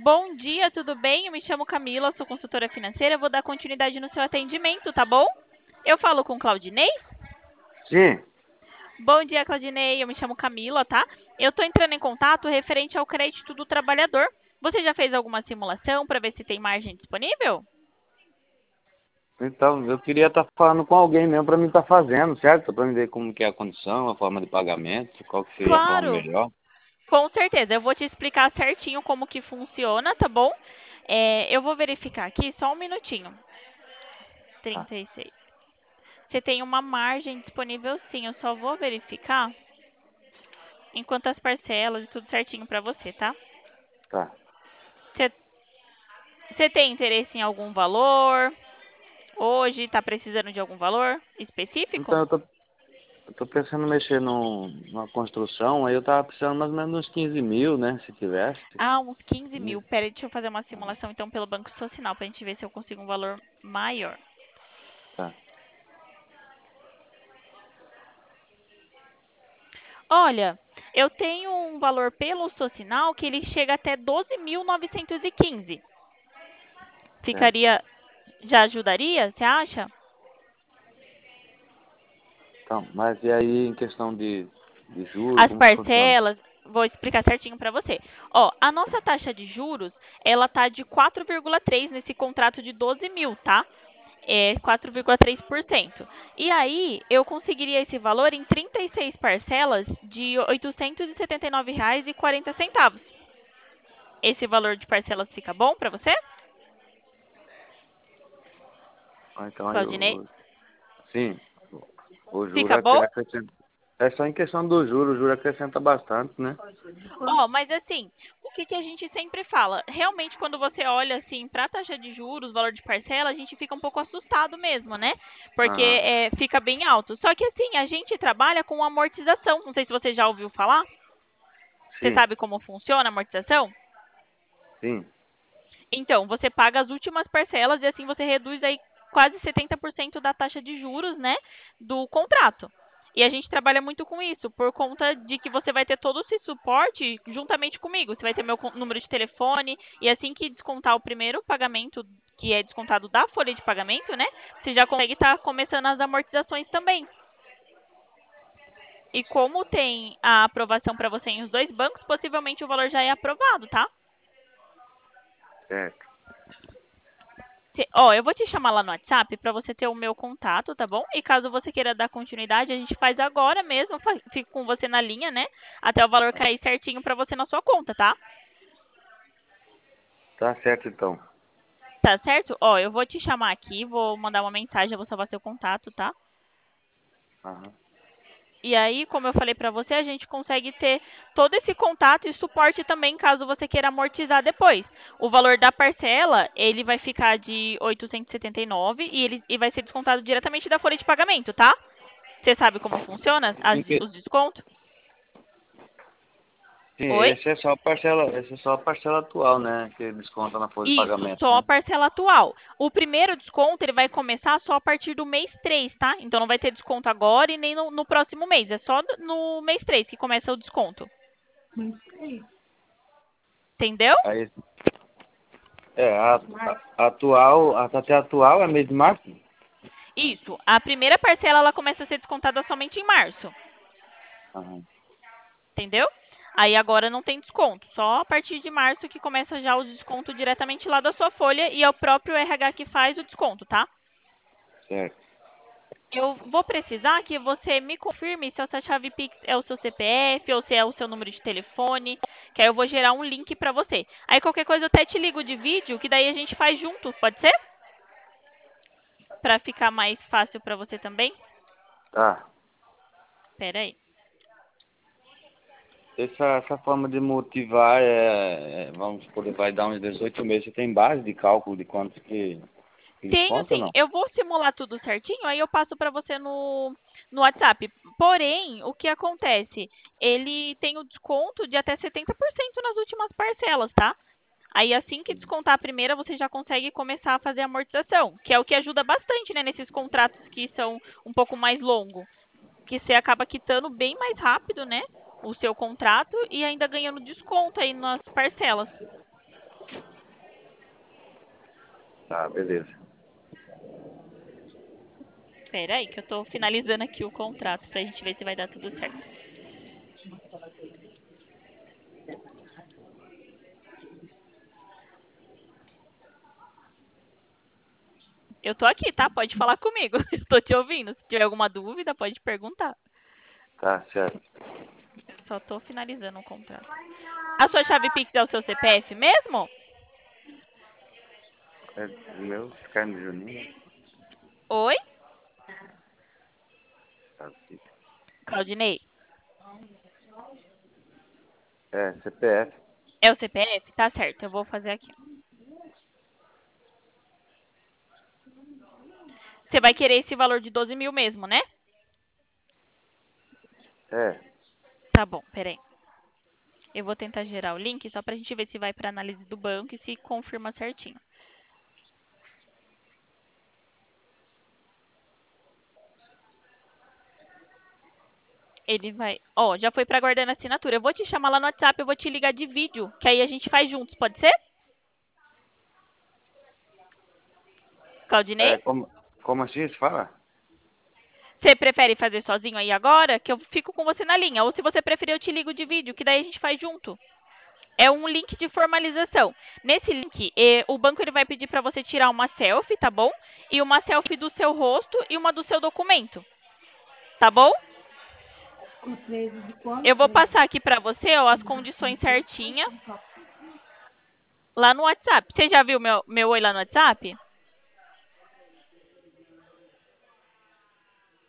Bom dia, tudo bem? Eu me chamo Camila, sou consultora financeira. Eu vou dar continuidade no seu atendimento, tá bom? Eu falo com Claudinei? Sim, Bom dia, Claudinei. Eu me chamo Camila, tá? Eu tô entrando em contato referente ao crédito do trabalhador. Você já fez alguma simulação para ver se tem margem disponível? então eu queria estar falando com alguém mesmo para mim estar fazendo, certo? Para mim ver como que é a condição, a forma de pagamento, qual que seria a forma Claro, melhor. com certeza. Eu vou te explicar certinho como que funciona, tá bom? Eu vou verificar aqui, só um minutinho. Tá, 36. Você tem uma margem disponível sim, eu só vou verificar enquanto as parcelas e tudo certinho para você, tá? tá. Você você tem interesse em algum valor? Hoje está precisando de algum valor específico? Então eu tô pensando em mexer numa construção, aí eu tava precisando mais ou menos uns 15 mil, né? Se tivesse. Ah, uns 15 Né? mil. Pera aí, deixa eu fazer uma simulação então pelo Banco Social para a gente ver se eu consigo um valor maior. Tá, Olha, eu tenho um valor pelo Socinal que ele chega até 12.915. certo. Ficaria, já ajudaria, você acha? Então, mas e aí em questão de juros, As como que funciona? parcelas, vou explicar certinho para você. Ó, a nossa taxa de juros, ela tá de 4,3 nesse contrato de 12 mil, tá? É 4,3%. E aí, eu conseguiria esse valor em 36 parcelas de R$ 879,40. Esse valor de parcelas fica bom para você, Ah, então aí Claudinei? sim, o juro Fica bom? acrescenta. É só em questão do juro, o juro acrescenta bastante, né? Ó, mas assim, o que que a gente sempre fala? Realmente, quando você olha assim para a taxa de juros, valor de parcela, a gente fica um pouco assustado mesmo, né? Porque Aham, fica bem alto. Só que assim, a gente trabalha com amortização. Não sei se você já ouviu falar. Você sim, sabe como funciona a amortização? sim. Então, você paga as últimas parcelas e assim você reduz aí quase 70% da taxa de juros, né, do contrato. E a gente trabalha muito com isso, por conta de que você vai ter todo esse suporte juntamente comigo. Você vai ter meu número de telefone e assim que descontar o primeiro pagamento, que é descontado da folha de pagamento, né, você já consegue estar começando as amortizações também. E como tem a aprovação para você em os dois bancos, possivelmente o valor já é aprovado, tá? Certo. Eu vou te chamar lá no WhatsApp para você ter o meu contato, tá bom? E caso você queira dar continuidade, a gente faz agora mesmo, fico com você na linha, né? Até o valor cair certinho para você na sua conta, tá? Tá certo então. Tá certo? Ó, eu vou te chamar aqui, vou mandar uma mensagem, eu vou salvar seu contato, tá? Aham. E aí, como eu falei para você, a gente consegue ter todo esse contato e suporte também, caso você queira amortizar depois. O valor da parcela, ele vai ficar de 879 e vai ser descontado diretamente da folha de pagamento, tá? Você sabe como funciona os descontos? Sim, Oi? esse é só a parcela atual, né? Que desconta na folha de Isso, pagamento, só a né? parcela atual. O primeiro desconto ele vai começar só a partir do mês 3, tá? Então não vai ter desconto agora e nem no próximo mês. É só no mês 3 que começa o desconto. Entendeu? Aí, a atual, até atual é mês de março? Isso. A primeira parcela ela começa a ser descontada somente em março. Aham, Entendeu? Aí agora não tem desconto. Só a partir de março que começa já o desconto diretamente lá da sua folha e é o próprio RH que faz o desconto, tá? certo. Eu vou precisar que você me confirme se essa chave Pix é o seu CPF ou se é o seu número de telefone, que aí eu vou gerar um link para você. Aí qualquer coisa eu até te ligo de vídeo, que daí a gente faz junto, pode ser? Para ficar mais fácil para você também? Tá. Espera aí. Essa forma de motivar vamos supor, vai dar uns 18 meses. Você tem base de cálculo de quanto que Tenho desconta ou sim, não? eu vou simular tudo certinho, aí eu passo para você no WhatsApp. Porém, o que acontece? Ele tem o desconto de até 70% nas últimas parcelas, tá? Aí assim que descontar a primeira, você já consegue começar a fazer a amortização, que é o que ajuda bastante, né, nesses contratos que são um pouco mais longos, que você acaba quitando bem mais rápido, né, o seu contrato e ainda ganhando desconto aí nas parcelas. Tá, beleza. Espera aí, que eu tô finalizando aqui o contrato pra gente ver se vai dar tudo certo. Eu tô aqui, tá? Pode falar comigo. Eu tô te ouvindo. Se tiver alguma dúvida, pode perguntar. Tá, certo. Eu só tô finalizando o contrato. A sua chave Pix é o seu CPF mesmo? É meu, Carne Juninho. Oi? Tá aqui. Claudinei? É, CPF. É o CPF? Tá certo, eu vou fazer aqui. Você vai querer esse valor de 12 mil mesmo, né? É, Tá bom, peraí. Eu vou tentar gerar o link só pra gente ver se vai pra análise do banco e se confirma certinho. Ele vai. Ó, já foi pra guardar a assinatura. Eu vou te chamar lá no WhatsApp, eu vou te ligar de vídeo, que aí a gente faz juntos, pode ser? Claudinei? como assim se fala? Você prefere fazer sozinho aí agora? Que eu fico com você na linha. Ou se você preferir, eu te ligo de vídeo, que daí a gente faz junto. É um link de formalização. Nesse link, o banco ele vai pedir para você tirar uma selfie, tá bom? E uma selfie do seu rosto e uma do seu documento, tá bom? Eu vou passar aqui para você ó, as condições certinhas lá no WhatsApp. Você já viu meu oi lá no WhatsApp?